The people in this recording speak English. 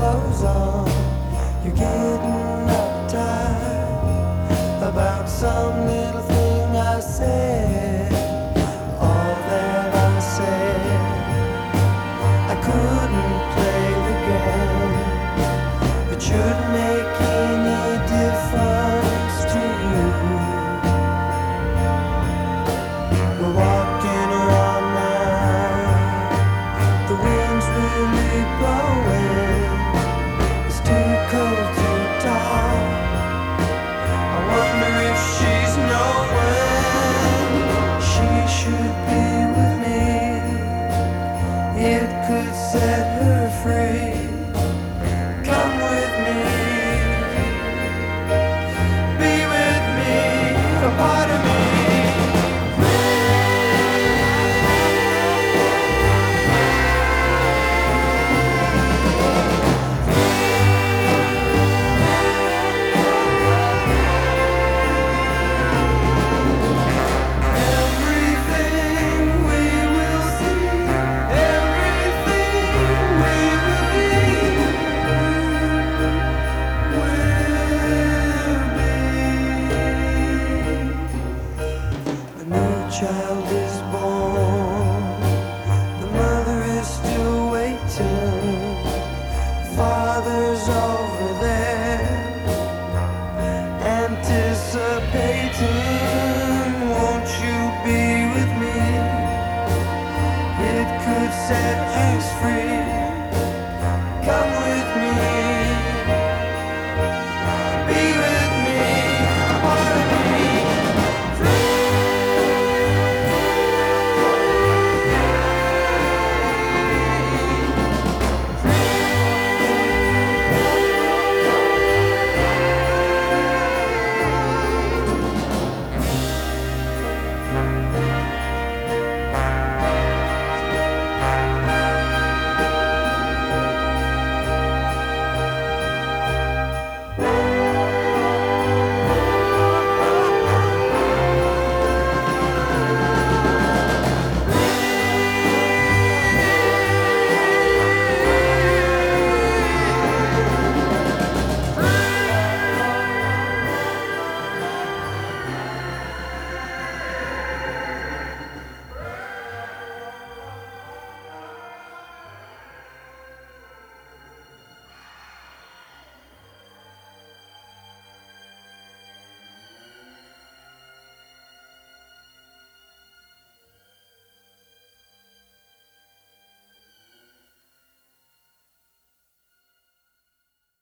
clothes on. You're getting uptight about some little thing I said. All that I said, I couldn't play the game. It shouldn't make any difference to you. We're walking around now. The wind's really blowing. It's too cold to talk. I wonder if she's knowing she should be with me. It could set her free. Come with me. Be with me, a part of me. Child